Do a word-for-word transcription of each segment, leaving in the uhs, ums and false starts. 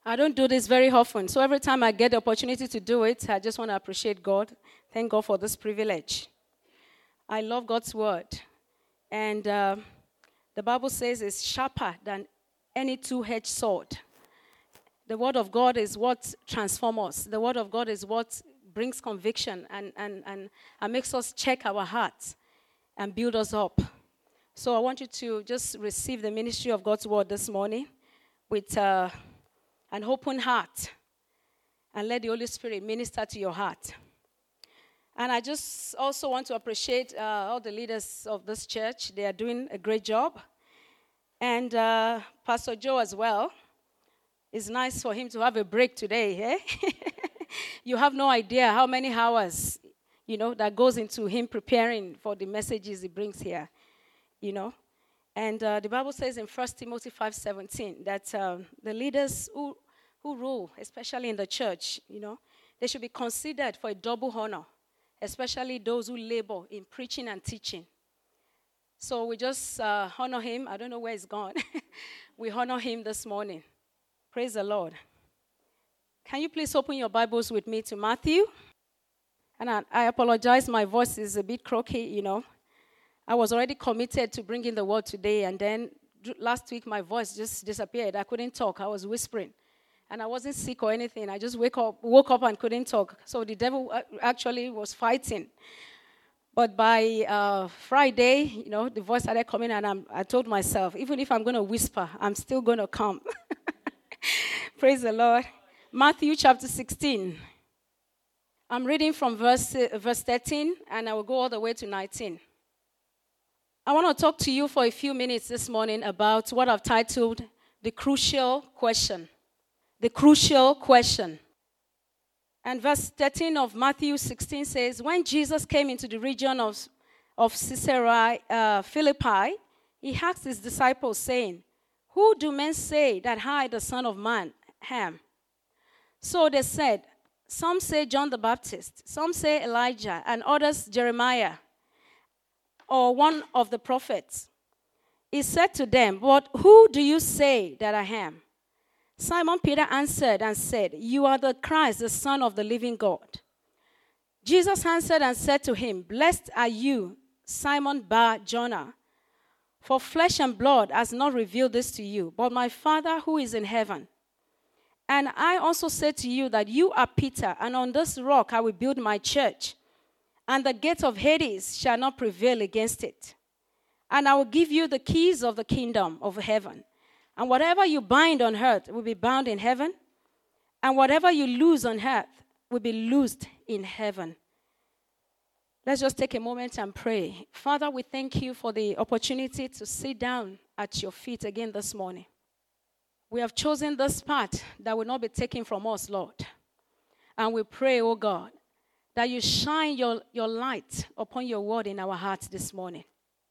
I don't do this very often. So every time I get the opportunity to do it, I just want to appreciate God. Thank God for this privilege. I love God's word. And uh, the Bible says it's sharper than any two-edged sword. The word of God is what transforms us. The word of God is what brings conviction and, and, and, and makes us check our hearts and build us up. So I want you to just receive the ministry of God's word this morning with uh, an open heart and let the Holy Spirit minister to your heart. And I just also want to appreciate uh, all the leaders of this church. They are doing a great job. And uh, Pastor Joe as well. It's nice for him to have a break today. Eh? You have no idea how many hours, you know, that goes into him preparing for the messages he brings here, you know. And uh, the Bible says in First Timothy five seventeen that um, the leaders who, who rule, especially in the church, you know, they should be considered for a double honor, especially those who labor in preaching and teaching. So we just uh, honor him. I don't know where he's gone. We honor him this morning. Praise the Lord. Can you please open your Bibles with me to Matthew? And I, I apologize, my voice is a bit croaky, you know. I was already committed to bringing the word today, and then last week my voice just disappeared. I couldn't talk. I was whispering. And I wasn't sick or anything. I just wake up, woke up and couldn't talk. So the devil actually was fighting. But by uh, Friday, you know, the voice started coming, and I'm, I told myself, even if I'm going to whisper, I'm still going to come. Praise the Lord. Matthew chapter sixteen. I'm reading from verse, uh, verse thirteen, and I will go all the way to nineteen. I want to talk to you for a few minutes this morning about what I've titled The Crucial Question. The Crucial Question. And verse thirteen of Matthew sixteen says, when Jesus came into the region of, of Caesarea uh, Philippi, he asked his disciples, saying, who do men say that I, the Son of Man, am? So they said, some say John the Baptist, some say Elijah, and others Jeremiah, or one of the prophets. He said to them, but who do you say that I am? Simon Peter answered and said, you are the Christ, the Son of the living God. Jesus answered and said to him, blessed are you, Simon Bar-Jonah, for flesh and blood has not revealed this to you, but my Father who is in heaven. And I also say to you that you are Peter, and on this rock I will build my church, and the gate of Hades shall not prevail against it. And I will give you the keys of the kingdom of heaven. And whatever you bind on earth will be bound in heaven, and whatever you loose on earth will be loosed in heaven. Let's just take a moment and pray. Father, we thank you for the opportunity to sit down at your feet again this morning. We have chosen this path that will not be taken from us, Lord. And we pray, oh God, that you shine your, your light upon your word in our hearts this morning.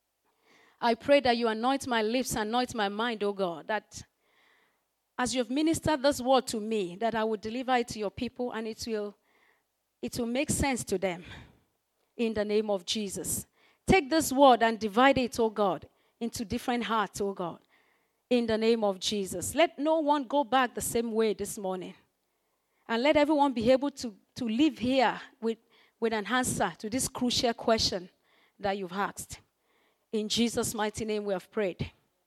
I pray that you anoint my lips, anoint my mind, oh God, that as you've ministered this word to me, that I will deliver it to your people and it will, it will make sense to them in the name of Jesus. Take this word and divide it, oh God, into different hearts, oh God, in the name of Jesus. Let no one go back the same way this morning. And let everyone be able to, to live here with, with an answer to this crucial question that you've asked. In Jesus' mighty name we have prayed.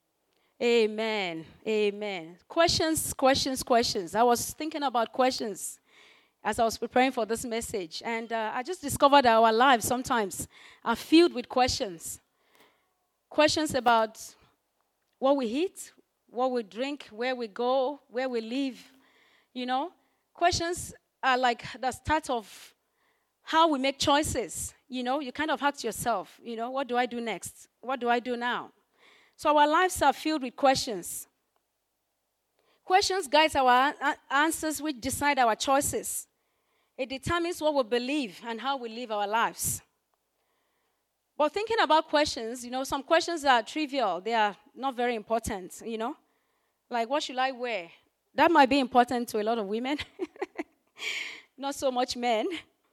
Amen. Amen. Questions, questions, questions. I was thinking about questions as I was preparing for this message. And uh, I just discovered that our lives sometimes are filled with questions. Questions about what we eat, what we drink, where we go, where we live. You know, questions are like the start of how we make choices. You know, you kind of ask yourself, you know, what do I do next? What do I do now? So our lives are filled with questions. Questions guide our answers, which decide our choices. It determines what we believe and how we live our lives. But thinking about questions, you know, some questions are trivial. They are not very important, you know. Like, what should I wear? That might be important to a lot of women. Not so much men.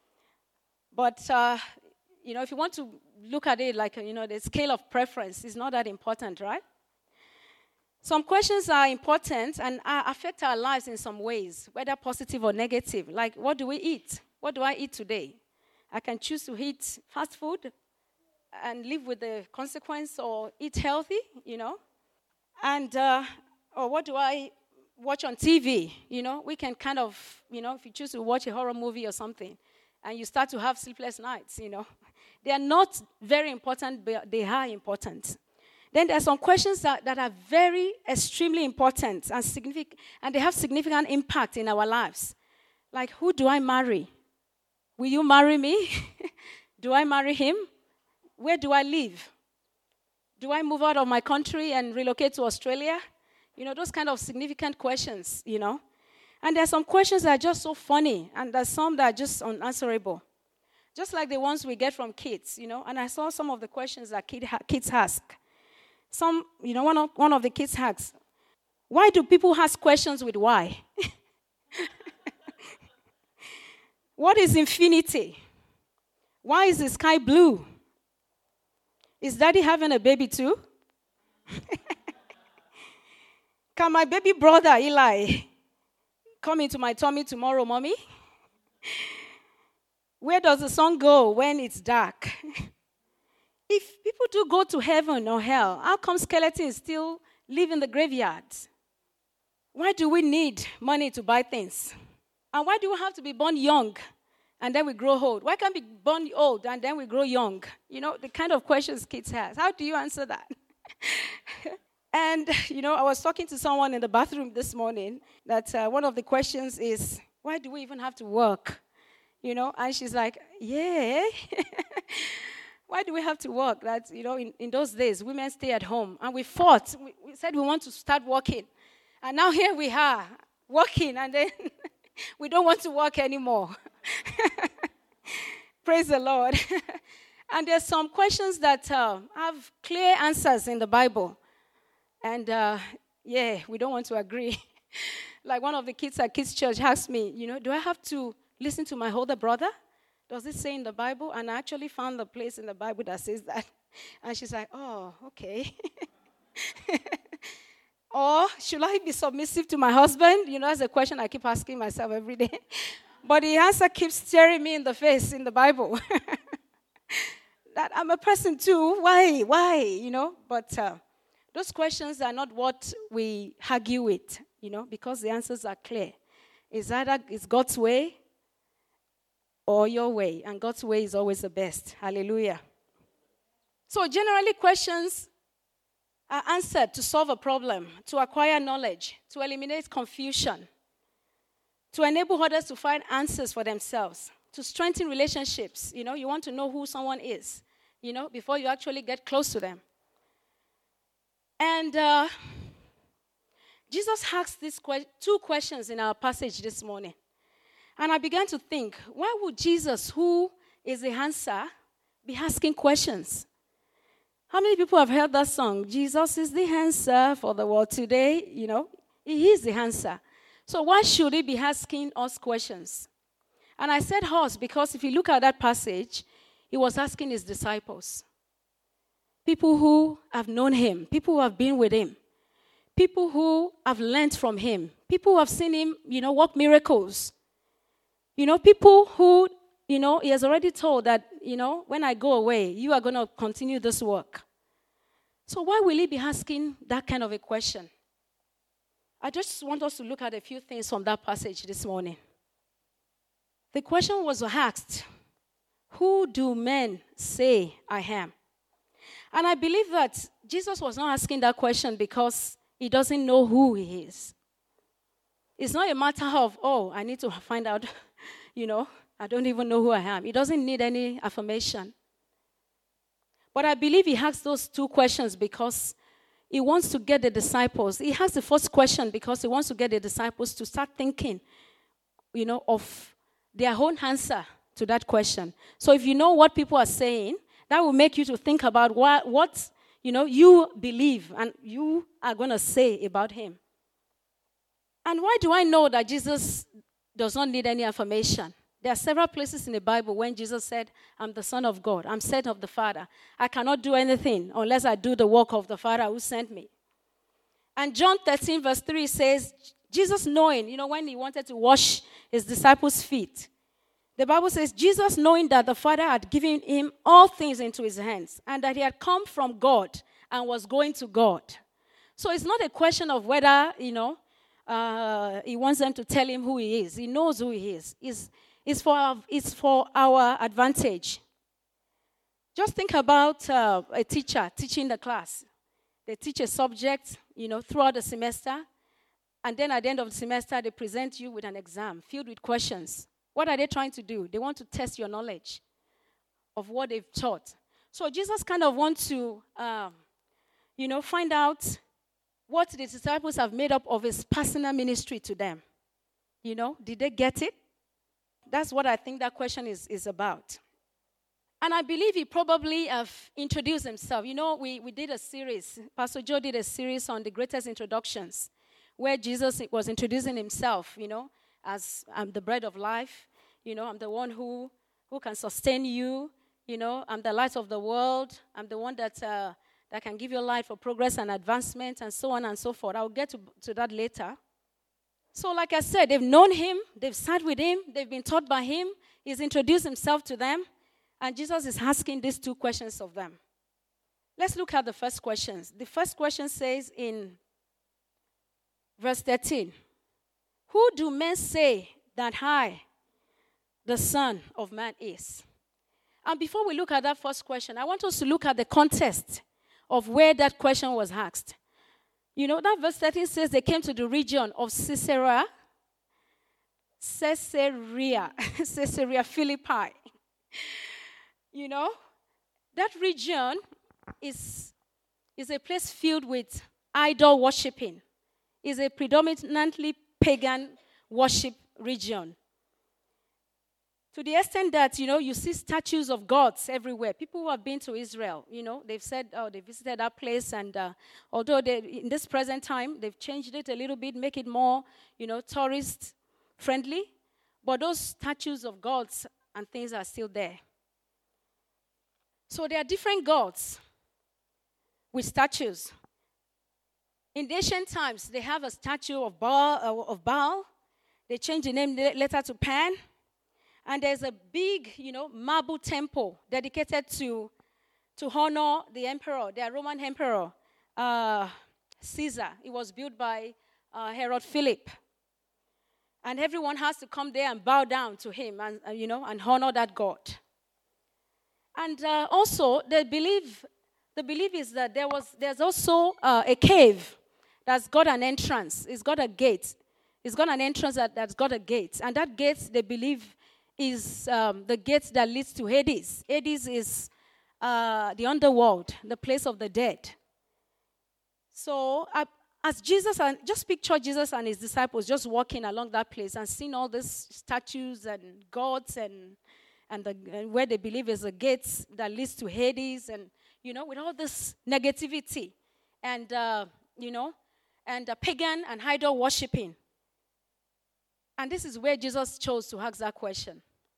But, uh, you know, if you want to look at it like, you know, the scale of preference is not that important, right? Some questions are important and uh, affect our lives in some ways, whether positive or negative. Like, what do we eat? What do I eat today? I can choose to eat fast food and live with the consequence, or eat healthy, you know. And, uh, or what do I watch on T V? You know, we can kind of, you know, if you choose to watch a horror movie or something, and you start to have sleepless nights, you know. They are not very important, but they are important. Then there are some questions that, that are very, extremely important and significant, and they have significant impact in our lives. Like, who do I marry? Will you marry me? Do I marry him? Where do I live? Do I move out of my country and relocate to Australia? You know, those kind of significant questions, you know. And there are some questions that are just so funny, and there's some that are just unanswerable. Just like the ones we get from kids, you know. And I saw some of the questions that kid ha- kids ask. Some, you know, one of, one of the kids asks, why do people ask questions with why? What is infinity? Why is the sky blue? Is daddy having a baby too? Can my baby brother, Eli, come into my tummy tomorrow, mommy? Where does the sun go when it's dark? If people do go to heaven or hell, how come skeletons still live in the graveyard? Why do we need money to buy things? And why do we have to be born young and then we grow old? Why can't we be born old and then we grow young? You know, the kind of questions kids have. How do you answer that? And, you know, I was talking to someone in the bathroom this morning that uh, one of the questions is, why do we even have to work? You know, and she's like, yeah. Why do we have to work? That, you know, in, in those days, women stay at home. And we fought. We, we said we want to start working. And now here we are, working, and then we don't want to work anymore. Praise the Lord. And there's some questions that uh, have clear answers in the Bible. And, uh, yeah, we don't want to agree. Like one of the kids at Kids Church asked me, you know, do I have to listen to my older brother? Does it say in the Bible? And I actually found the place in the Bible that says that. And she's like, oh, okay. Or should I be submissive to my husband? You know, that's a question I keep asking myself every day. But the answer keeps staring me in the face in the Bible. That I'm a person too. Why? Why? You know, but uh, those questions are not what we argue with, you know, because the answers are clear. It's either it's God's way or your way, and God's way is always the best. Hallelujah. So generally, questions are answered to solve a problem, to acquire knowledge, to eliminate confusion, to enable others to find answers for themselves, to strengthen relationships. You know, you want to know who someone is, you know, before you actually get close to them. And uh, Jesus asked these que- two questions in our passage this morning. And I began to think, why would Jesus, who is the answer, be asking questions? How many people have heard that song? Jesus is the answer for the world today. You know, he is the answer. So why should he be asking us questions? And I said us because if you look at that passage, he was asking his disciples. People who have known him. People who have been with him. People who have learned from him. People who have seen him, you know, work miracles. You know, people who, you know, he has already told that, you know, when I go away, you are going to continue this work. So why will he be asking that kind of a question? I just want us to look at a few things from that passage this morning. The question was asked, who do men say I am? And I believe that Jesus was not asking that question because he doesn't know who he is. It's not a matter of, oh, I need to find out, you know, I don't even know who I am. He doesn't need any affirmation. But I believe he asked those two questions because he wants to get the disciples. He has the first question because he wants to get the disciples to start thinking, you know, of their own answer to that question. So if you know what people are saying, that will make you to think about what, what you know, you believe and you are going to say about him. And why do I know that Jesus does not need any affirmation? There are several places in the Bible when Jesus said, I'm the Son of God. I'm sent of the Father. I cannot do anything unless I do the work of the Father who sent me. And John thirteen, verse three says, Jesus knowing, you know, when he wanted to wash his disciples' feet, the Bible says, Jesus knowing that the Father had given him all things into his hands and that he had come from God and was going to God. So it's not a question of whether, you know, uh, he wants them to tell him who he is. He knows who he is. It's, it's, for, our, it's for our advantage. Just think about uh, a teacher teaching the class. They teach a subject, you know, throughout the semester, and then at the end of the semester, they present you with an exam filled with questions. What are they trying to do? They want to test your knowledge of what they've taught. So Jesus kind of wants to, um, you know, find out what the disciples have made up of his personal ministry to them. You know, did they get it? That's what I think that question is, is about. And I believe he probably have introduced himself. You know, we, we did a series. Pastor Joe did a series on the greatest introductions, where Jesus was introducing himself, you know, as I'm the bread of life. You know, I'm the one who, who can sustain you. You know, I'm the light of the world. I'm the one that uh, that can give you light for progress and advancement and so on and so forth. I'll get to, to that later. So like I said, they've known him. They've sat with him. They've been taught by him. He's introduced himself to them. And Jesus is asking these two questions of them. Let's look at the first questions. The first question says in verse thirteen, who do men say that I, the Son of Man, is? And before we look at that first question, I want us to look at the context of where that question was asked. You know, that verse thirteen says they came to the region of Caesarea, Caesarea, Caesarea Philippi. You know, that region is, is a place filled with idol worshiping. It's a predominantly pagan worship region. To the extent that, you know, you see statues of gods everywhere. People who have been to Israel, you know, they've said, oh, they visited that place. And uh, although they, in this present time, they've changed it a little bit, make it more, you know, tourist-friendly. But those statues of gods and things are still there. So there are different gods with statues. In the ancient times, they have a statue of Baal. Uh, of Baal. They changed the name later to Pan. And there's a big, you know, marble temple dedicated to, to honor the emperor, the Roman emperor, uh, Caesar. It was built by uh, Herod Philip. And everyone has to come there and bow down to him and, uh, you know, and honor that god. And uh, also, they believe, the belief is that there was, there's also uh, a cave that's got an entrance. It's got a gate. It's got an entrance that, that's got a gate. And that gate, they believe, is um, the gate that leads to Hades. Hades is uh, the underworld, the place of the dead. So, uh, as Jesus, and just picture Jesus and his disciples just walking along that place and seeing all these statues and gods and and, the, and where they believe is a gate that leads to Hades, and, you know, with all this negativity and, uh, you know, and uh, pagan and idol worshiping. And this is where Jesus chose to ask that question.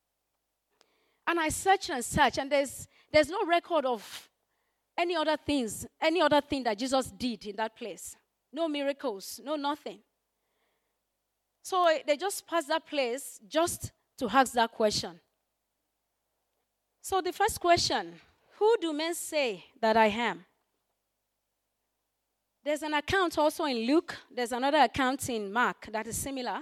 And I searched and searched, and there's there's no record of any other things, any other thing that Jesus did in that place. No miracles, no nothing. So they just passed that place just to ask that question. So the first question, who do men say that I am? There's an account also in Luke. There's another account in Mark that is similar.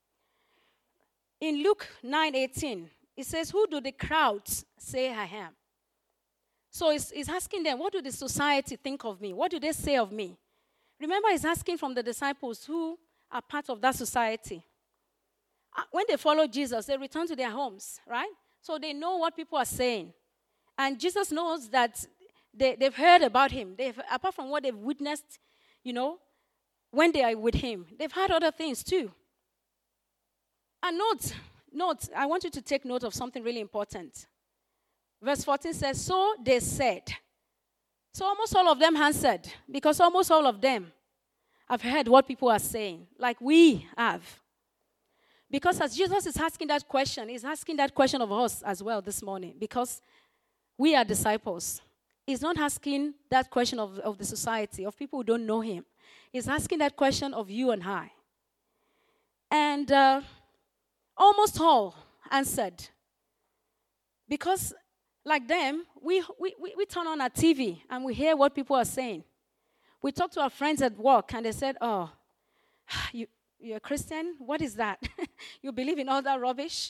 In Luke nine eighteen, it says, who do the crowds say I am? So it's, it's asking them, what do the society think of me? What do they say of me? Remember, it's asking from the disciples who are part of that society. When they follow Jesus, they return to their homes, right? So they know what people are saying. And Jesus knows that they, they've heard about him. They've, apart from what they've witnessed, you know, when they are with him, they've heard other things too. And note, note, I want you to take note of something really important. Verse fourteen says, so they said. So almost all of them answered, because almost all of them have heard what people are saying, like we have. Because as Jesus is asking that question, he's asking that question of us as well this morning, because we are disciples. He's not asking that question of, of the society, of people who don't know him. He's asking that question of you and I. And uh, almost all answered. Because, like them, we, we, we, we turn on our T V and we hear what people are saying. We talk to our friends at work and they said, oh, you, you're a Christian? What is that? You believe in all that rubbish?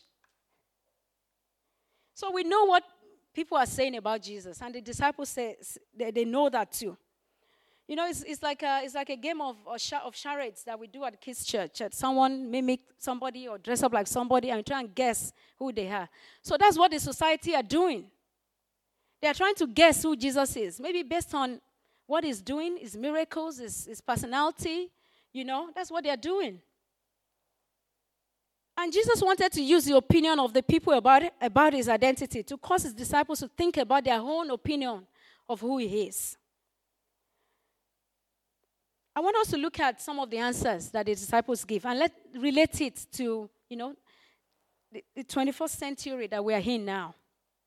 So we know what people are saying about Jesus, and the disciples say they, they know that too. You know, it's, it's like a it's like a game of of charades that we do at kids' church. That someone mimic somebody or dress up like somebody and try and guess who they are. So that's what the society are doing. They are trying to guess who Jesus is, maybe based on what he's doing, his miracles, his, his personality. You know, that's what they are doing. And Jesus wanted to use the opinion of the people about it, about his identity to cause his disciples to think about their own opinion of who he is. I want us to look at some of the answers that the disciples give and let relate it to, you know, the, the twenty-first century that we are in now.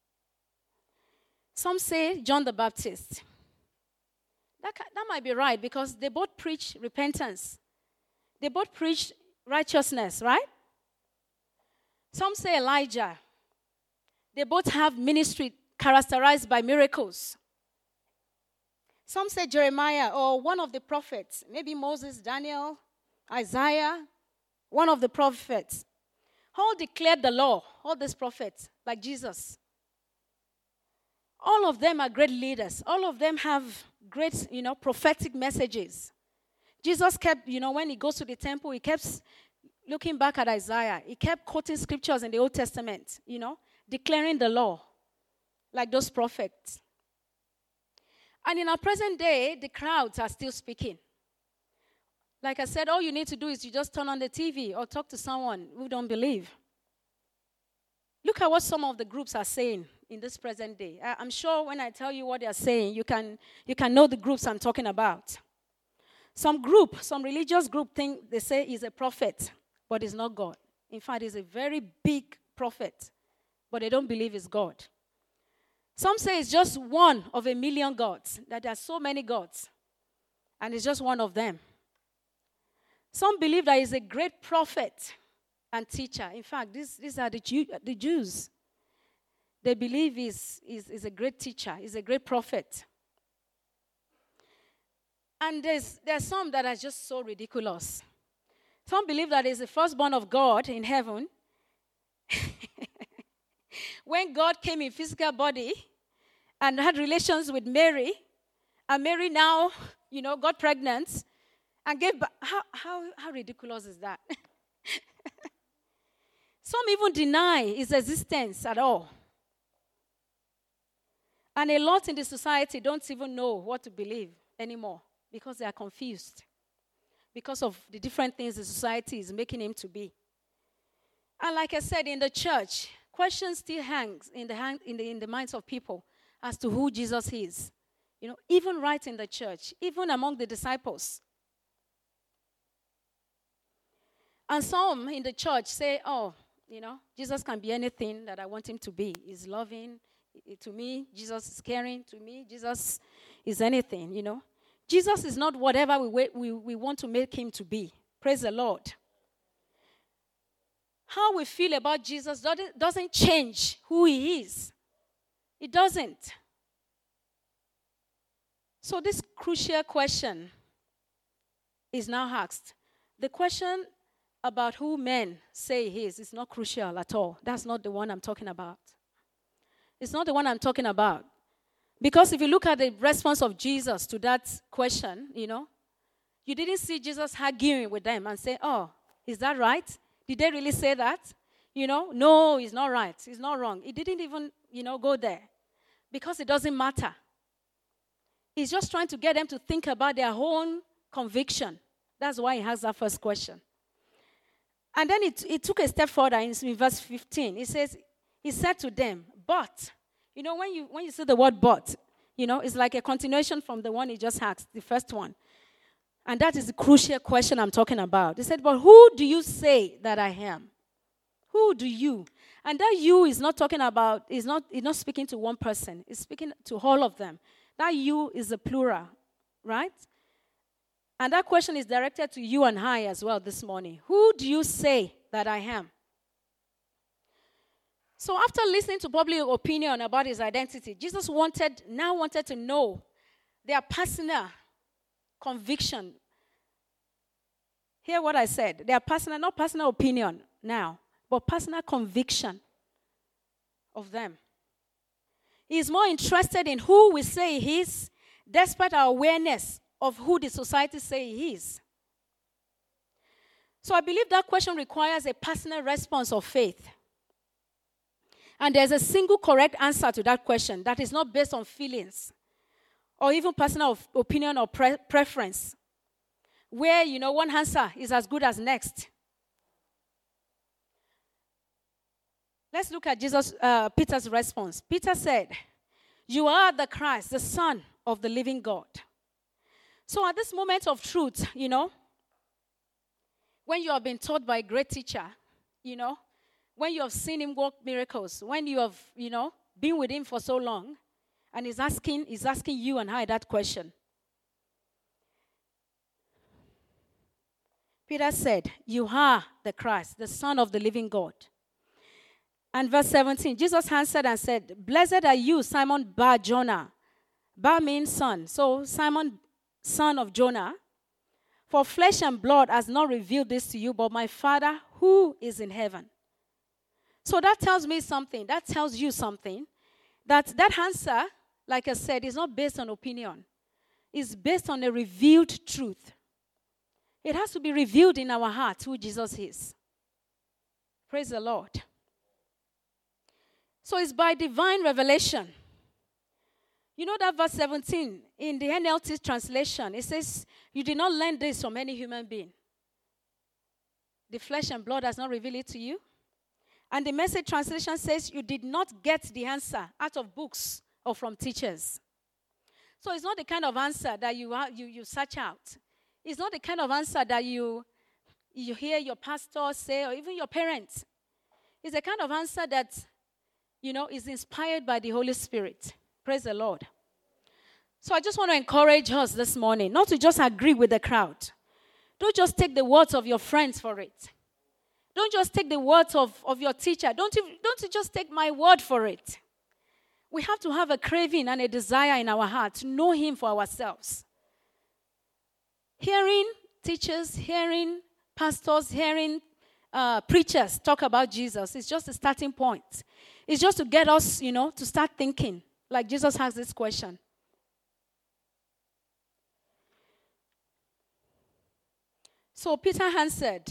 Some say John the Baptist. That, that might be right because they both preach repentance. They both preach righteousness, right? Some say Elijah. They both have ministry characterized by miracles. Some say Jeremiah or one of the prophets, maybe Moses, Daniel, Isaiah, one of the prophets. All declared the law, all these prophets, like Jesus. All of them are great leaders. All of them have great, you know, prophetic messages. Jesus kept, you know, when he goes to the temple, he kept looking back at Isaiah. He kept quoting scriptures in the Old Testament, you know, declaring the law, like those prophets. And in our present day, the crowds are still speaking. Like I said, all you need to do is you just turn on the T V or talk to someone who don't believe. Look at what some of the groups are saying in this present day. I, I'm sure when I tell you what they are saying, you can, you can know the groups I'm talking about. Some group, some religious group think they say he's a prophet, but he's not God. In fact, he's a very big prophet, but they don't believe he's God. Some say it's just one of a million gods, that there are so many gods, and it's just one of them. Some believe that he's a great prophet and teacher. In fact, these, these are the, Jew, the Jews. They believe he's, he's, he's a great teacher, he's a great prophet. And there's, there's some that are just so ridiculous. Some believe that he's the firstborn of God in heaven. When God came in physical body and had relations with Mary, and Mary now, you know, got pregnant and gave birth. How, how, how ridiculous is that? Some even deny his existence at all. And a lot in the society don't even know what to believe anymore because they are confused because of the different things the society is making him to be. And like I said, in the church, questions still hang in the, hang, in the, in the minds of people as to who Jesus is. You know, even right in the church, even among the disciples. And some in the church say, oh, you know, Jesus can be anything that I want him to be. He's loving. To me, Jesus is caring. To me, Jesus is anything, you know. Jesus is not whatever we, we, we want to make him to be. Praise the Lord. How we feel about Jesus doesn't, doesn't change who he is. It doesn't. So this crucial question is now asked. The question about who men say he is is not crucial at all. That's not the one I'm talking about. It's not the one I'm talking about. Because if you look at the response of Jesus to that question, you know, you didn't see Jesus arguing with them and say, oh, is that right? Did they really say that? You know, no, it's not right. It's not wrong. He didn't even, you know, go there. Because it doesn't matter. He's just trying to get them to think about their own conviction. That's why he has that first question. And then it, it took a step further in, in verse fifteen. It says, he said to them, but, you know, when you when you see the word but, you know, it's like a continuation from the one he just asked, the first one. And that is the crucial question I'm talking about. He said, but who do you say that I am? Who do you? And that you is not talking about, is not, is not speaking to one person. It's speaking to all of them. That you is a plural, right? And that question is directed to you and I as well this morning. Who do you say that I am? So after listening to public opinion about his identity, Jesus wanted now wanted to know their personal conviction. Hear what I said. Their personal, not personal opinion now, but personal conviction of them. He is more interested in who we say he is, despite our awareness of who the society say he is. So I believe that question requires a personal response of faith. And there's a single correct answer to that question that is not based on feelings or even personal opinion or pre- preference, where, you know, one answer is as good as next. Let's look at Jesus, uh, Peter's response. Peter said, "You are the Christ, the Son of the living God." So at this moment of truth, you know, when you have been taught by a great teacher, you know, when you have seen him work miracles, when you have, you know, been with him for so long, and he's asking, he's asking you and I that question. Peter said, "You are the Christ, the Son of the living God." And verse seventeen, Jesus answered and said, "Blessed are you, Simon Bar-Jonah." Bar means son. So Simon, son of Jonah, for flesh and blood has not revealed this to you, but my Father who is in heaven. So that tells me something. That tells you something. That that answer, like I said, is not based on opinion. It's based on a revealed truth. It has to be revealed in our hearts who Jesus is. Praise the Lord. So it's by divine revelation. You know that verse seventeen in the N L T translation, it says, "You did not learn this from any human being. The flesh and blood has not revealed it to you." And the Message translation says, "You did not get the answer out of books or from teachers." So it's not the kind of answer that you are, you, you search out. It's not the kind of answer that you, you hear your pastor say or even your parents. It's the kind of answer that, you know, is inspired by the Holy Spirit. Praise the Lord. So I just want to encourage us this morning not to just agree with the crowd. Don't just take the words of your friends for it. Don't just take the words of, of your teacher. Don't you, don't you just take my word for it. We have to have a craving and a desire in our heart to know him for ourselves. Hearing teachers, hearing pastors, hearing uh, preachers talk about Jesus is just a starting point. It's just to get us, you know, to start thinking. Like Jesus has this question. So Peter answered,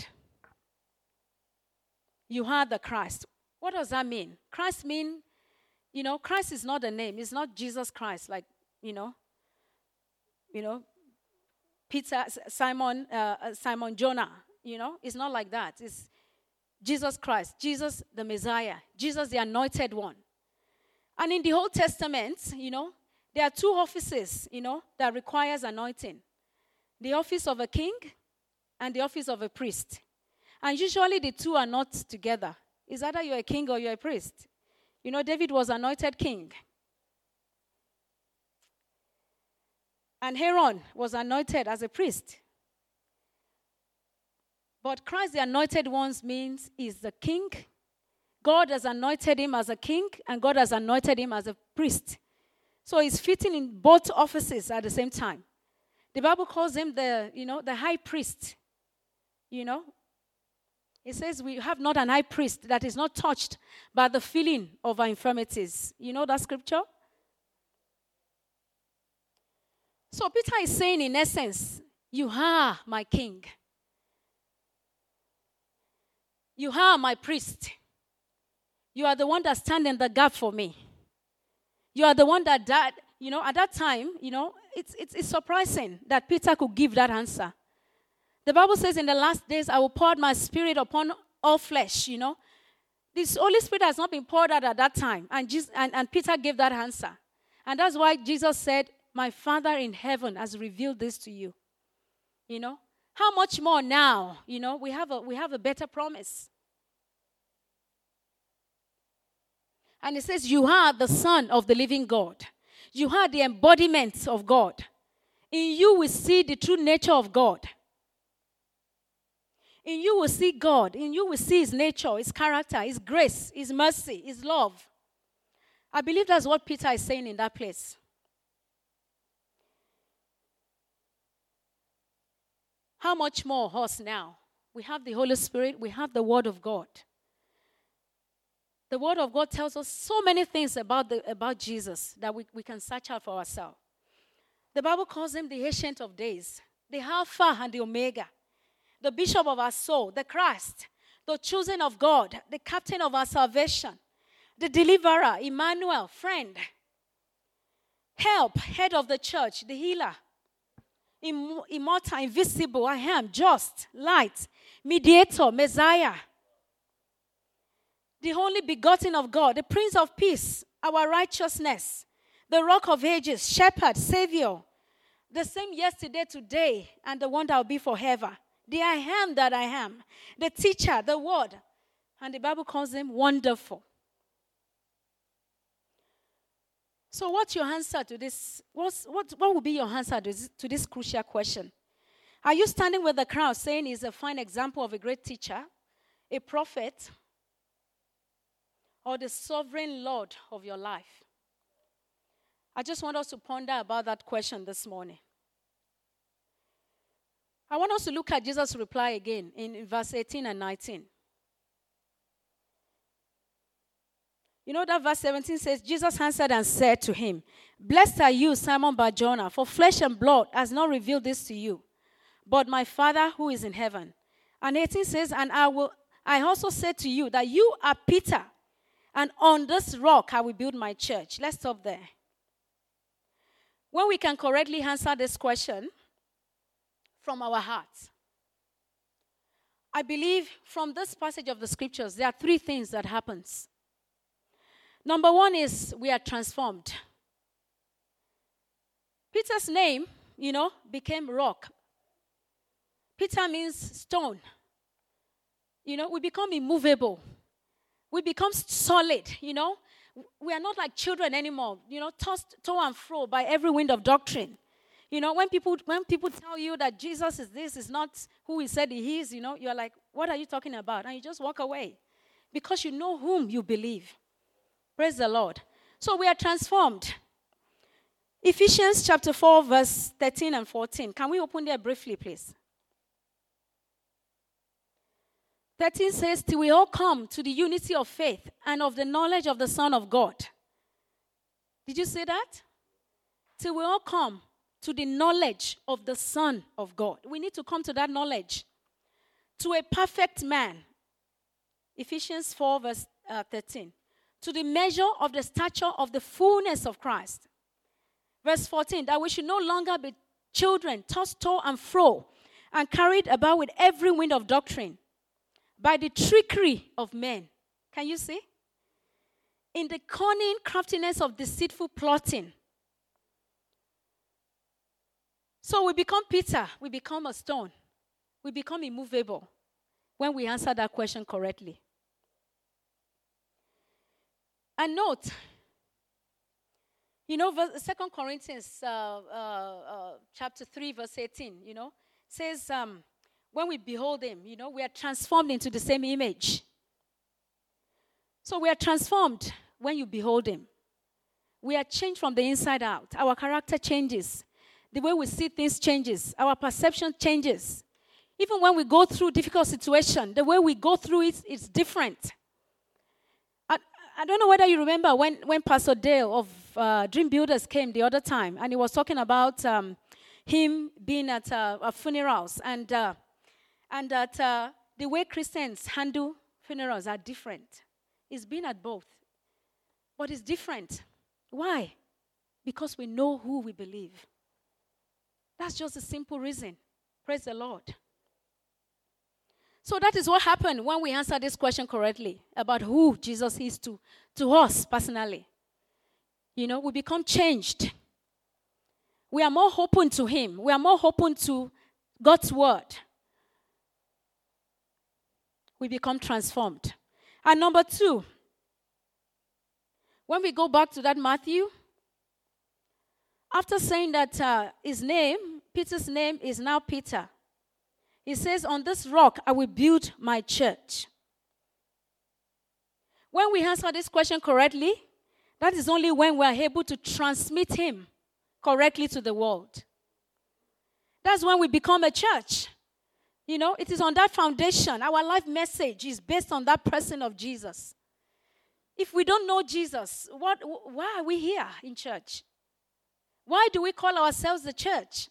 "You are the Christ." What does that mean? Christ mean, you know, Christ is not a name. It's not Jesus Christ, like, you know, you know, Peter, Simon, uh, Simon Jonah, you know. It's not like that. It's Jesus Christ, Jesus the Messiah, Jesus the Anointed One. And in the Old Testament, you know, there are two offices, you know, that requires anointing. The office of a king and the office of a priest. And usually the two are not together. It's either you're a king or you're a priest. You know, David was anointed king. And Aaron was anointed as a priest. But Christ, the anointed ones, means he's the king. God has anointed him as a king, and God has anointed him as a priest. So he's fitting in both offices at the same time. The Bible calls him the, you know, the high priest. You know, it says we have not an high priest that is not touched by the feeling of our infirmities. You know that scripture? So Peter is saying, in essence, you are my king. You are my priest. You are the one that stands in the gap for me. You are the one that died. You know, at that time, you know, it's, it's, it's surprising that Peter could give that answer. The Bible says in the last days, I will pour out my spirit upon all flesh, you know. This Holy Spirit has not been poured out at that time. And, Jesus, and, and Peter gave that answer. And that's why Jesus said, my Father in heaven has revealed this to you. You know. How much more now, you know, we have a, we have a better promise. And it says, you are the Son of the living God. You are the embodiment of God. In you, we see the true nature of God. In you, we see God. In you, we see His nature, His character, His grace, His mercy, His love. I believe that's what Peter is saying in that place. How much more us now? We have the Holy Spirit. We have the Word of God. The Word of God tells us so many things about, the, about Jesus that we, we can search out for ourselves. The Bible calls Him the Ancient of Days, the Alpha and the Omega, the Bishop of our soul, the Christ, the chosen of God, the Captain of our salvation, the Deliverer, Emmanuel, friend, help, head of the church, the healer, Imm- immortal, invisible, I am, just, light, mediator, Messiah, the only begotten of God, the Prince of Peace, our righteousness, the Rock of Ages, Shepherd, Savior, the same yesterday, today, and the one that will be forever, the I am that I am, the teacher, the Word, and the Bible calls Him wonderful. So what's your answer to this? What's, what, what will be your answer to this, to this crucial question? Are you standing with the crowd saying He's a fine example of a great teacher, a prophet, or the sovereign Lord of your life? I just want us to ponder about that question this morning. I want us to look at Jesus' reply again in verse eighteen and nineteen. You know that verse seventeen says, Jesus answered and said to him, Blessed are you, Simon Bar-Jonah, for flesh and blood has not revealed this to you, but my Father who is in heaven. And eighteen says, And I will I also say to you that you are Peter, and on this rock I will build my church. Let's stop there. When we can correctly answer this question from our hearts, I believe from this passage of the scriptures, there are three things that happens. Number one is we are transformed. Peter's name, you know, became rock. Peter means stone. You know, we become immovable. We become solid, you know. We are not like children anymore, you know, tossed to and fro by every wind of doctrine. You know, when people when people tell you that Jesus is this, is not who He said He is, you know, you're like, what are you talking about? And you just walk away because you know whom you believe. Praise the Lord. So we are transformed. Ephesians chapter four, verse thirteen and fourteen. Can we open there briefly, please? thirteen says, Till we all come to the unity of faith and of the knowledge of the Son of God. Did you say that? Till we all come to the knowledge of the Son of God. We need to come to that knowledge. To a perfect man. Ephesians four, verse uh, thirteen. To the measure of the stature of the fullness of Christ. Verse fourteen, that we should no longer be children, tossed to and fro, and carried about with every wind of doctrine, by the trickery of men. Can you see? In the cunning craftiness of deceitful plotting. So we become Peter, we become a stone, we become immovable when we answer that question correctly. And note, you know, Second Corinthians uh, uh, uh, chapter three, verse eighteen, you know, says, um, when we behold Him, you know, we are transformed into the same image. So we are transformed when you behold Him. We are changed from the inside out. Our character changes. The way we see things changes. Our perception changes. Even when we go through difficult situation, the way we go through it is different. I don't know whether you remember when, when Pastor Dale of uh, Dream Builders came the other time, and he was talking about um, him being at uh, uh, funerals, and uh, and that uh, the way Christians handle funerals are different. He's been at both, but it's different. Why? Because we know who we believe. That's just a simple reason. Praise the Lord. So that is what happened when we answered this question correctly about who Jesus is to, to us personally. You know, we become changed. We are more open to Him. We are more open to God's word. We become transformed. And number two, when we go back to that Matthew After saying that uh, his name, Peter's name is now Peter, he says, on this rock I will build my church. When we answer this question correctly, that is only when we are able to transmit him correctly to the world. That's when we become a church. You know, it is on that foundation. Our life message is based on that person of Jesus. If we don't know Jesus, what, why are we here in church? Why do we call ourselves the church?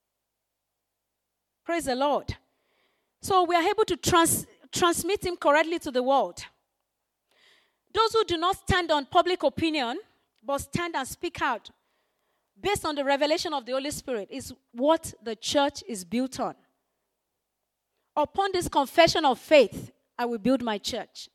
Praise the Lord. So we are able to trans- transmit him correctly to the world. Those who do not stand on public opinion, but stand and speak out, based on the revelation of the Holy Spirit, is what the church is built on. Upon this confession of faith, I will build my church.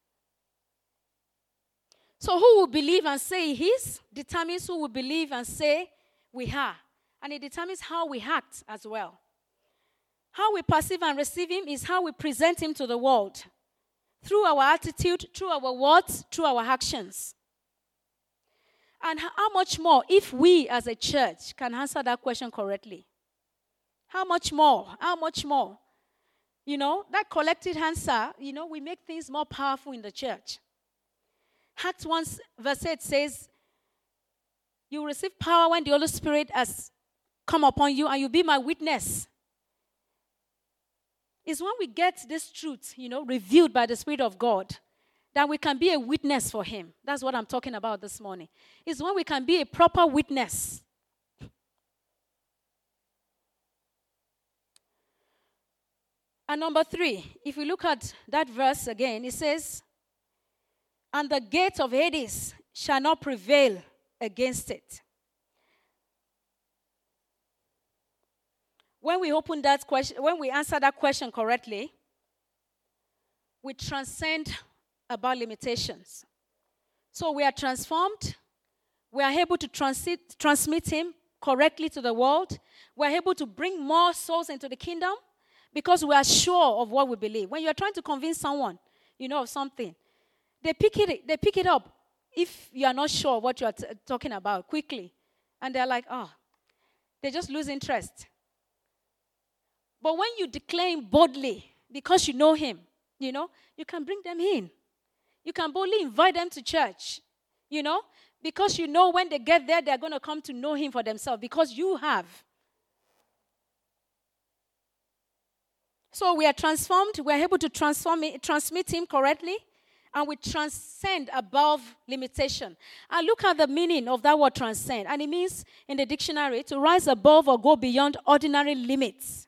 So who will believe and say he is determines who will believe and say we are. And it determines how we act as well. How we perceive and receive him is how we present him to the world. Through our attitude, through our words, through our actions. And how much more if we as a church can answer that question correctly? How much more? How much more? You know, that collective answer, you know, we make things more powerful in the church. Acts one verse eight says, you will receive power when the Holy Spirit has come upon you and you'll be my witness. It's when we get this truth, you know, revealed by the Spirit of God, that we can be a witness for him. That's what I'm talking about this morning. It's when we can be a proper witness. And number three, if we look at that verse again, it says, and the gate of Hades shall not prevail against it. When we open that question, when we answer that question correctly, we transcend about limitations. So we are transformed. We are able to transit, transmit him correctly to the world. We are able to bring more souls into the kingdom because we are sure of what we believe. When you are trying to convince someone, you know, of something, they pick it, they pick it up if you are not sure what you are t- talking about quickly. And they're like, oh, they just lose interest. But when you declare him boldly, because you know him, you know, you can bring them in. You can boldly invite them to church, you know, because you know when they get there, they're going to come to know him for themselves because you have. So we are transformed. We are able to transform it, transmit him correctly, and we transcend above limitation. And look at the meaning of that word transcend. And it means in the dictionary to rise above or go beyond ordinary limits.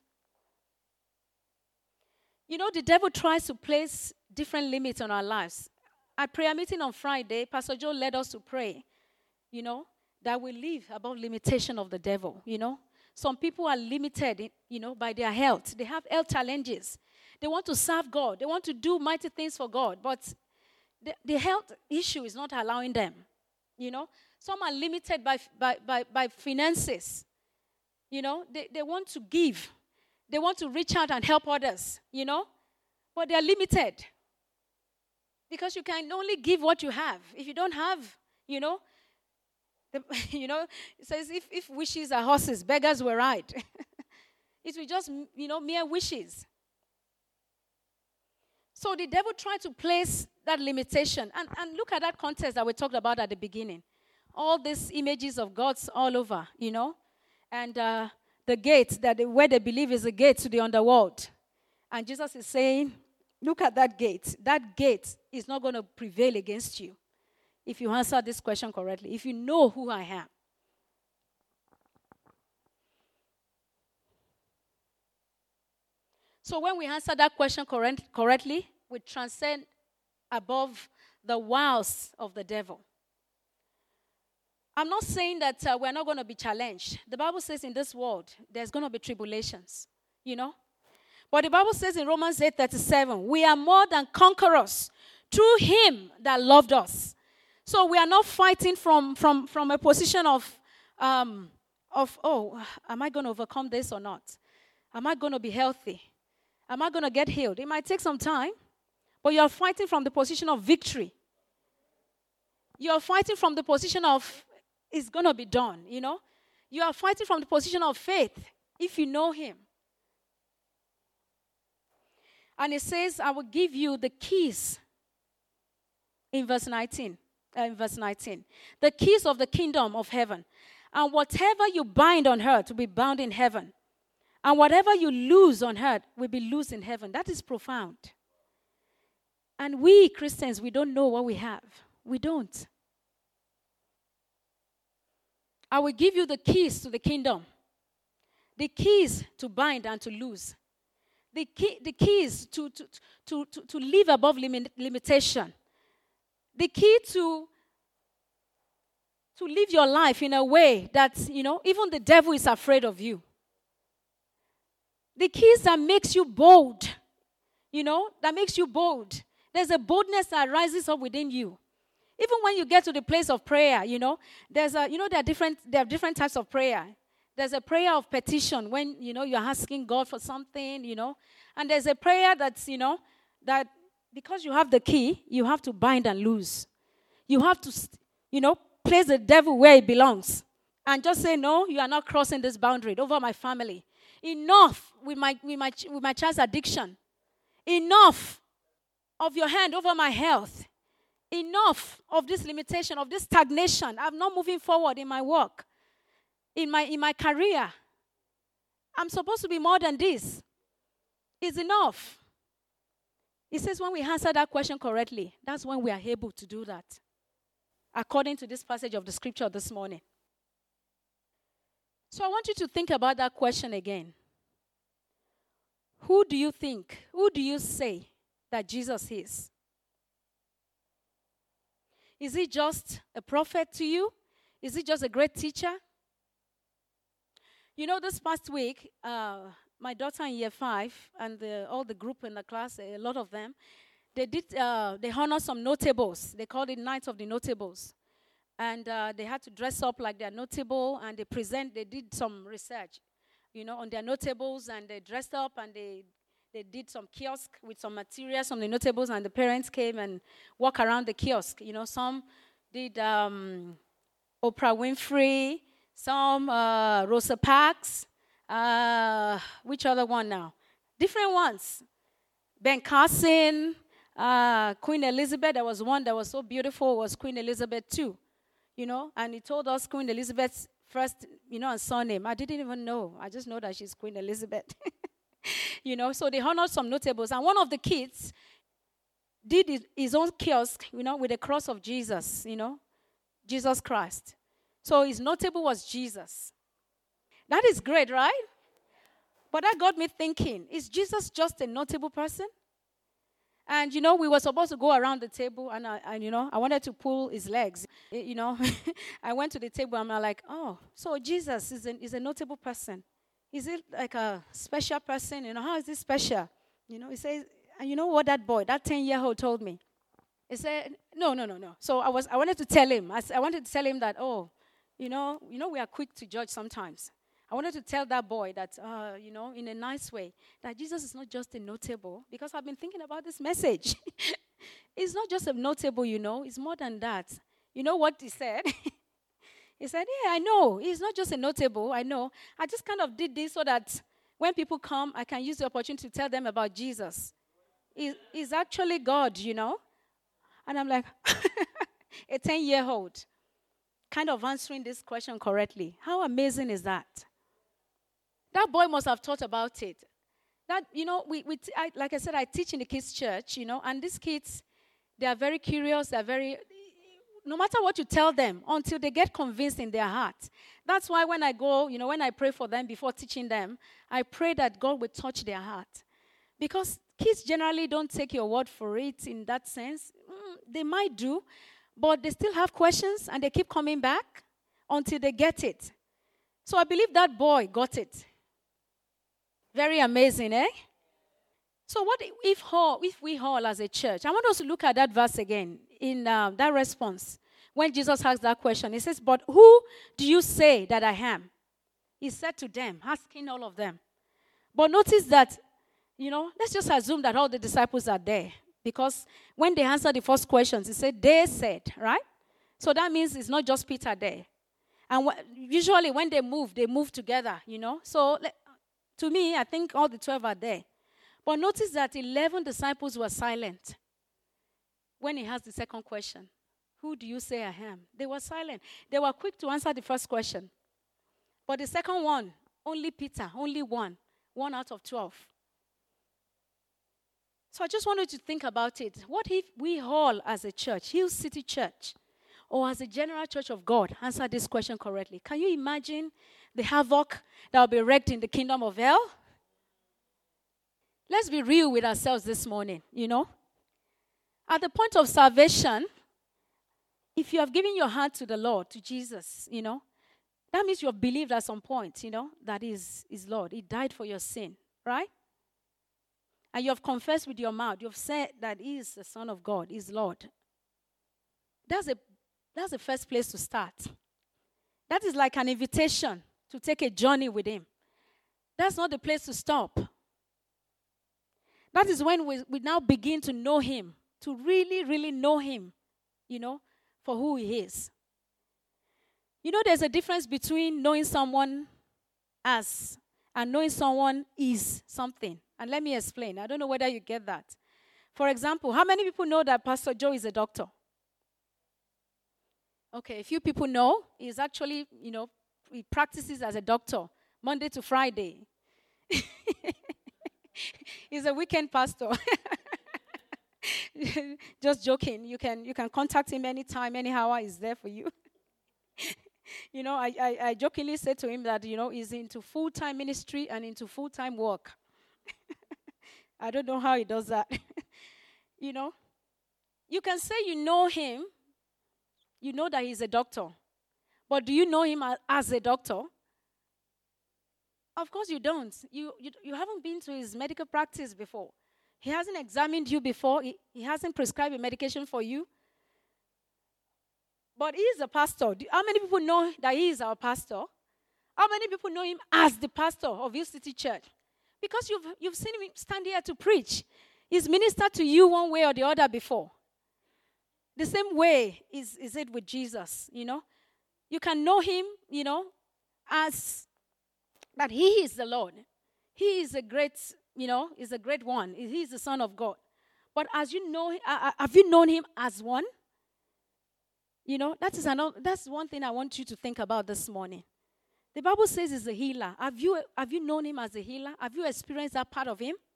You know, the devil tries to place different limits on our lives. At prayer meeting on Friday, Pastor Joe led us to pray, you know, that we live above limitation of the devil, you know. Some people are limited, you know, by their health. They have health challenges. They want to serve God. They want to do mighty things for God, but the, the health issue is not allowing them, you know. Some are limited by, by, by, by finances, you know. They, they want to give. They want to reach out and help others, you know, but they're limited because you can only give what you have. If you don't have, you know, the, you know, it says if, if wishes are horses, beggars will ride. It will just, you know, mere wishes. So the devil tried to place that limitation. And, and look at that context that we talked about at the beginning. All these images of gods all over, you know, and uh, the gate, that they, where they believe is the gate to the underworld. And Jesus is saying, look at that gate. That gate is not going to prevail against you if you answer this question correctly, if you know who I am. So when we answer that question correct, correctly, we transcend above the wiles of the devil. I'm not saying that uh, we're not going to be challenged. The Bible says in this world, there's going to be tribulations, you know. But the Bible says in Romans eight thirty-seven, we are more than conquerors through him that loved us. So we are not fighting from, from, from a position of, um, of, oh, am I going to overcome this or not? Am I going to be healthy? Am I going to get healed? It might take some time, but you are fighting from the position of victory. You are fighting from the position of, it's going to be done, you know. You are fighting from the position of faith if you know him. And it says, I will give you the keys in verse nineteen. Uh, in verse nineteen. The keys of the kingdom of heaven. And whatever you bind on earth will be bound in heaven. And whatever you loose on earth will be loose in heaven. That is profound. And we Christians, we don't know what we have. We don't. I will give you the keys to the kingdom. The keys to bind and to loose. The, key, the keys to, to, to, to, to live above limit, limitation. The key to, to live your life in a way that, you know, even the devil is afraid of you. The keys that makes you bold, you know, that makes you bold. There's a boldness that rises up within you. Even when you get to the place of prayer, you know, there's a, you know, there are different, there are different types of prayer. There's a prayer of petition when, you know, you're asking God for something, you know. And there's a prayer that's, you know, that because you have the key, you have to bind and loose. You have to, you know, place the devil where he belongs. And just say, no, you are not crossing this boundary over my family. Enough with my, with my, with my child's addiction. Enough of your hand over my health. Enough of this limitation, of this stagnation. I'm not moving forward in my work, in my in my career. I'm supposed to be more than this. It's enough. He says when we answer that question correctly, that's when we are able to do that. According to this passage of the scripture this morning. So I want you to think about that question again. Who do you think, who do you say that Jesus is? Is he just a prophet to you? Is he just a great teacher? You know, this past week, uh, my daughter in year five and the, all the group in the class, a lot of them, they did, uh, they honored some notables. They called it Night of the Notables. And uh, they had to dress up like they're notable, and they present, they did some research, you know, on their notables, and they dressed up, and they They did some kiosk with some materials from the notables, and the parents came and walked around the kiosk. You know, some did um, Oprah Winfrey, some uh, Rosa Parks. Uh, which other one now? Different ones. Ben Carson, uh, Queen Elizabeth. There was one that was so beautiful. Was Queen Elizabeth too. You know, and he told us Queen Elizabeth's first, you know, and surname. I didn't even know. I just know that she's Queen Elizabeth. You know, so they honored some notables. And one of the kids did his own kiosk, you know, with the cross of Jesus, you know, Jesus Christ. So his notable was Jesus. That is great, right? But that got me thinking, is Jesus just a notable person? And, you know, we were supposed to go around the table, and, I, and you know, I wanted to pull his legs. You know, I went to the table, and I'm like, oh, so Jesus is a, is a notable person. Is it like a special person? You know, how is this special? You know, he says, and you know what that boy, that ten-year-old told me? He said, no, no, no, no. So I was, I wanted to tell him, I, I wanted to tell him that, oh, you know, you know, we are quick to judge sometimes. I wanted to tell that boy that, uh, you know, in a nice way, that Jesus is not just a notable, because I've been thinking about this message. It's not just a notable, you know, it's more than that. You know what he said? He said, yeah, I know. He's not just a notable, I know. I just kind of did this so that when people come, I can use the opportunity to tell them about Jesus. He, he's actually God, you know. And I'm like, a ten-year-old kind of answering this question correctly. How amazing is that? That boy must have thought about it. That, you know, we, we t- I, like I said, I teach in the kids' church, you know, and these kids, they are very curious, they are very... No matter what you tell them, until they get convinced in their heart. That's why when I go, you know, when I pray for them before teaching them, I pray that God will touch their heart. Because kids generally don't take your word for it in that sense. Mm, they might do, but they still have questions, and they keep coming back until they get it. So I believe that boy got it. Very amazing, eh? So what if, all, if we all as a church, I want us to look at that verse again in uh, that response. When Jesus asked that question, he says, but who do you say that I am? He said to them, asking all of them. But notice that, you know, let's just assume that all the disciples are there. Because when they answered the first questions, he said, they said, right? So that means it's not just Peter there. And wh- usually when they move, they move together, you know. So le- to me, I think all the twelve are there. But notice that eleven disciples were silent when he asked the second question. Who do you say I am? They were silent. They were quick to answer the first question. But the second one, only Peter, only one. One out of twelve. So I just wanted to think about it. What if we all as a church, Hill City Church, or as a general church of God, answer this question correctly? Can you imagine the havoc that will be wreaked in the kingdom of hell? Let's be real with ourselves this morning, you know. At the point of salvation, if you have given your heart to the Lord, to Jesus, you know, that means you have believed at some point, you know, that is is Lord. He died for your sin, right? And you have confessed with your mouth. You have said that He is the Son of God, He is Lord. That's a that's the first place to start. That is like an invitation to take a journey with Him. That's not the place to stop. That is when we, we now begin to know Him, to really, really know Him, you know, for who He is. You know, there's a difference between knowing someone as and knowing someone is something. And let me explain. I don't know whether you get that. For example, how many people know that Pastor Joe is a doctor? Okay, a few people know. He's actually, you know, he practices as a doctor Monday to Friday. He's a weekend pastor. Just joking. You can you can contact him anytime, any hour. He's there for you. You know, I, I, I jokingly said to him that, you know, he's into full-time ministry and into full-time work. I don't know how he does that. You know, you can say you know him. You know that he's a doctor. But do you know him as, as a doctor? Of course you don't. You, you, you haven't been to his medical practice before. He hasn't examined you before. He, he hasn't prescribed a medication for you. But he is a pastor. Do, how many people know that he is our pastor? How many people know him as the pastor of Hill City Church? Because you've, you've seen him stand here to preach. He's ministered to you one way or the other before. The same way is, is it with Jesus, you know. You can know him, you know, as that he is the Lord. He is a great, you know, is a great one. He is the Son of God. But as you know, uh, have you known him as one? You know, that is another, that's one thing I want you to think about this morning. The Bible says he's a healer. Have you, have you known him as a healer? Have you experienced that part of him?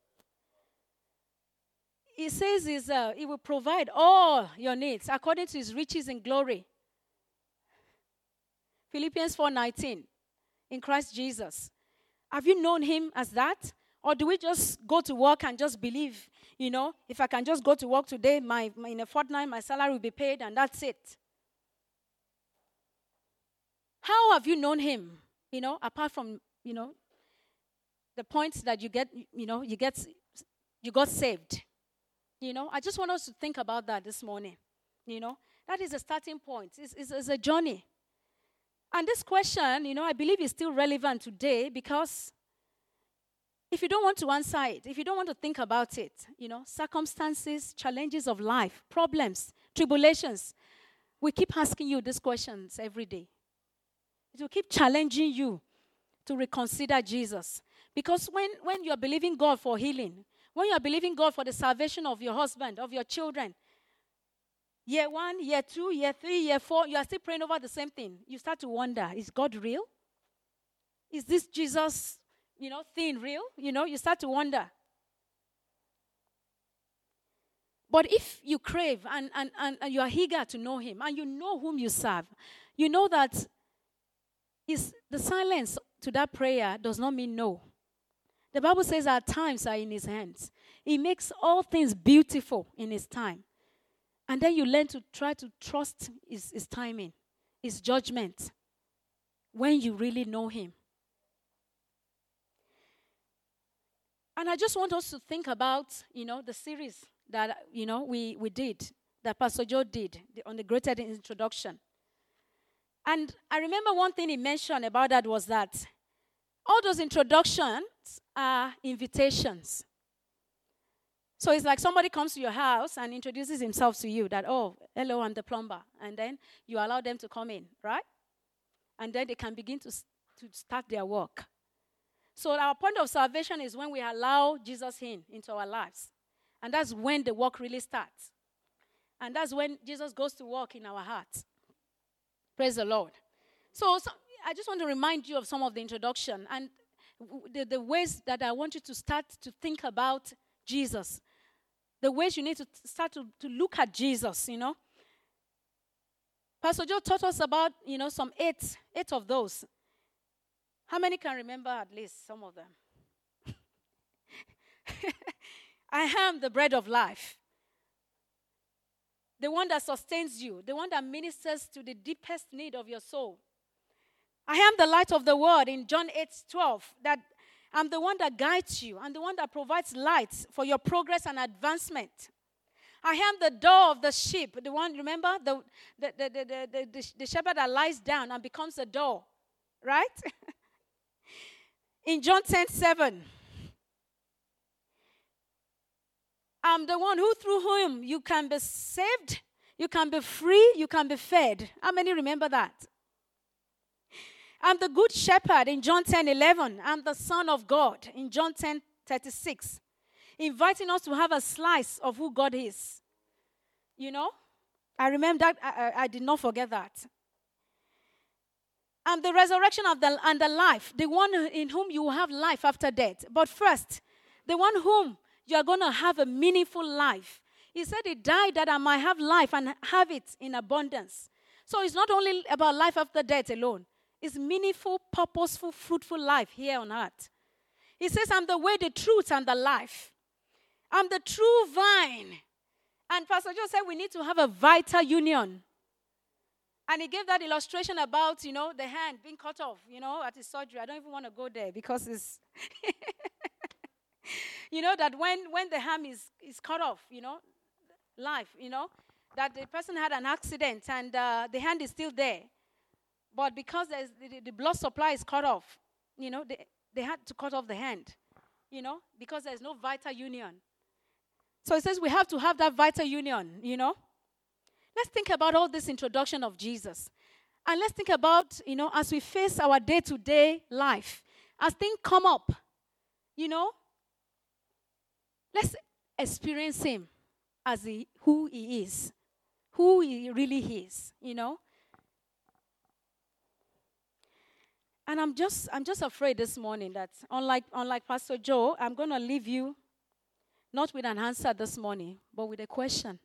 He says he's, uh, he will provide all your needs according to his riches in glory. Philippians four nineteen, in Christ Jesus. Have you known him as that? Or do we just go to work and just believe, you know, if I can just go to work today, my, my in a fortnight, my salary will be paid, and that's it? How have you known him, you know, apart from, you know, the points that you get, you know, you get, you got saved? You know, I just want us to think about that this morning. You know, that is a starting point. It's, it's, it's a journey. And this question, you know, I believe is still relevant today because if you don't want to answer it, if you don't want to think about it, you know, circumstances, challenges of life, problems, tribulations, we keep asking you these questions every day. It will keep challenging you to reconsider Jesus. Because when, when you're believing God for healing, when you're believing God for the salvation of your husband, of your children, year one, year two, year three, year four, you are still praying over the same thing. You start to wonder, is God real? Is this Jesus, you know, thing real? You know, you start to wonder. But if you crave and, and, and, and you are eager to know him and you know whom you serve, you know that is the silence to that prayer does not mean no. The Bible says our times are in his hands. He makes all things beautiful in his time. And then you learn to try to trust his, his timing, his judgment, when you really know him. And I just want us to think about, you know, the series that, you know, we, we did, that Pastor Joe did the, on the Greater Introduction. And I remember one thing he mentioned about that was that all those introductions are invitations. So it's like somebody comes to your house and introduces himself to you that, oh, hello, I'm the plumber. And then you allow them to come in, right? and then they can begin to, to start their work. So our point of salvation is when we allow Jesus in into our lives. And that's when the work really starts. And that's when Jesus goes to work in our hearts. Praise the Lord. So, so I just want to remind you of some of the introduction and the, the ways that I want you to start to think about Jesus. The ways you need to start to, to look at Jesus, you know. Pastor Joe taught us about, you know, some eight, eight of those. How many can remember at least some of them? I am the bread of life. The one that sustains you. The one that ministers to the deepest need of your soul. I am the light of the world in John eight twelve. That I'm the one that guides you. I'm the one that provides light for your progress and advancement. I am the door of the sheep. The one, remember? The, the, the, the, the, the, the shepherd that lies down and becomes the door. Right? In John ten seven. I'm the one who through whom you can be saved, you can be free, you can be fed. How many remember that? I'm the good shepherd in John ten eleven. I'm the Son of God in John ten thirty-six. Inviting us to have a slice of who God is. You know? I remember that. I, I, I did not forget that. I'm the resurrection of the and the life. The one in whom you will have life after death. But first, the one whom you are going to have a meaningful life. He said he died that I might have life and have it in abundance. So it's not only about life after death alone. It's meaningful, purposeful, fruitful life here on earth. He says, I'm the way, the truth, and the life. I'm the true vine. And Pastor Joe said we need to have a vital union. And he gave that illustration about, you know, the hand being cut off, you know, at his surgery. I don't even want to go there because it's... You know, that when, when the ham is, is cut off, you know, life, you know, that the person had an accident and uh, the hand is still there. But because there's, the, the blood supply is cut off, you know, they, they had to cut off the hand, you know, because there's no vital union. So it says we have to have that vital union, you know. Let's think about all this introduction of Jesus. And let's think about, you know, as we face our day-to-day life, as things come up, you know, let's experience him as he, who he is, who he really is, you know. And I'm just, I'm just afraid this morning that unlike, unlike Pastor Joe, I'm going to leave you not with an answer this morning, but with a question.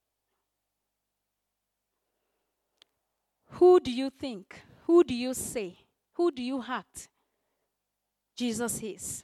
Who do you think, who do you say, who do you act Jesus is?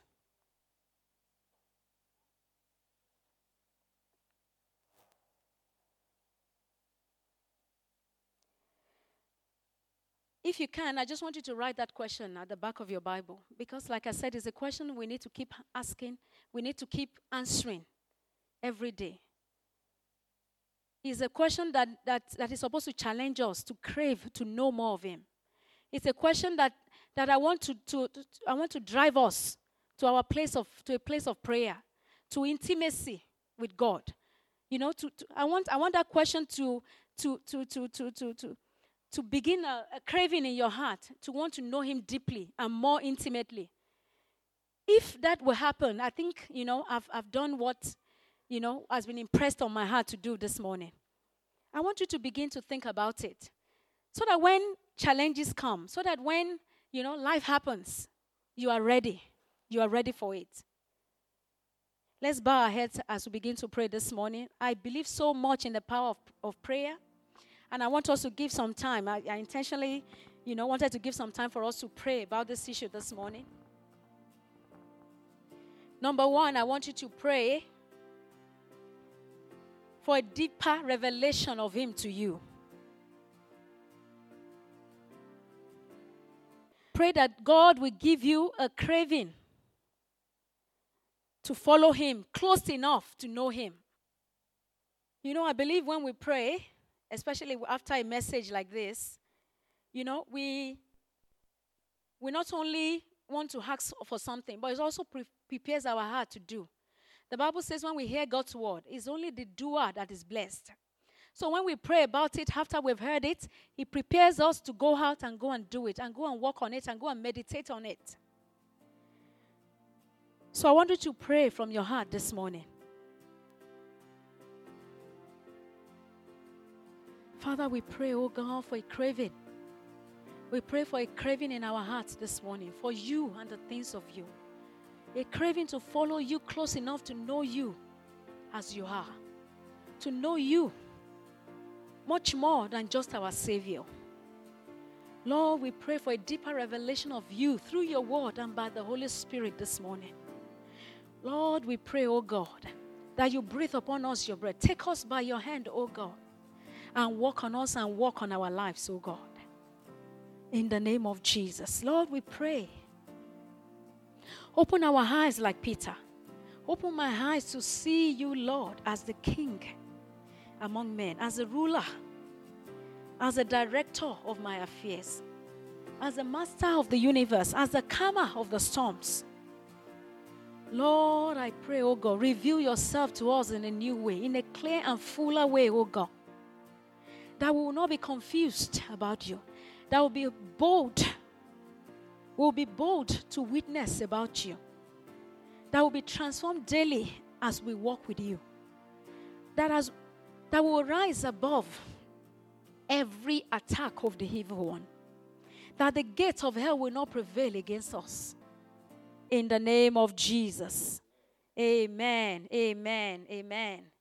If you can, I just want you to write that question at the back of your Bible. Because like I said, it's a question we need to keep asking. We need to keep answering every day. It's a question that, that, that is supposed to challenge us, to crave, to know more of him. It's a question that, that I want to, to, to I want to drive us to our place of to a place of prayer, to intimacy with God. You know, to, to I want I want that question to to to to to to to to begin a, a craving in your heart, to want to know him deeply and more intimately. If that will happen, I think, you know, I've, I've done what, you know, has been impressed on my heart to do this morning. I want you to begin to think about it. So that when challenges come, so that when, you know, life happens, you are ready. You are ready for it. Let's bow our heads as we begin to pray this morning. I believe so much in the power of, of prayer. And I want us to give some time. I, I intentionally, you know, wanted to give some time for us to pray about this issue this morning. Number one, I want you to pray for a deeper revelation of him to you. Pray that God will give you a craving to follow him close enough to know him. You know, I believe when we pray, especially after a message like this, you know, we we not only want to ask for something, but it also pre- prepares our heart to do. The Bible says when we hear God's word, it's only the doer that is blessed. So when we pray about it, after we've heard it, it prepares us to go out and go and do it, and go and work on it, and go and meditate on it. So I want you to pray from your heart this morning. Father, we pray, oh God, for a craving. We pray for a craving in our hearts this morning for you and the things of you. A craving to follow you close enough to know you as you are. To know you much more than just our Savior. Lord, we pray for a deeper revelation of you through your word and by the Holy Spirit this morning. Lord, we pray, oh God, that you breathe upon us your breath. Take us by your hand, oh God, and walk on us and walk on our lives, oh God. In the name of Jesus. Lord, we pray. Open our eyes like Peter. Open my eyes to see you, Lord, as the King among men, as a ruler, as a director of my affairs, as the master of the universe, as the calmer of the storms. Lord, I pray, oh God, reveal yourself to us in a new way, in a clear and fuller way, oh God, that we will not be confused about you, that will be bold, will be bold to witness about you, that will be transformed daily as we walk with you, that as that will rise above every attack of the evil one, that the gates of hell will not prevail against us. In the name of Jesus. Amen, amen, amen.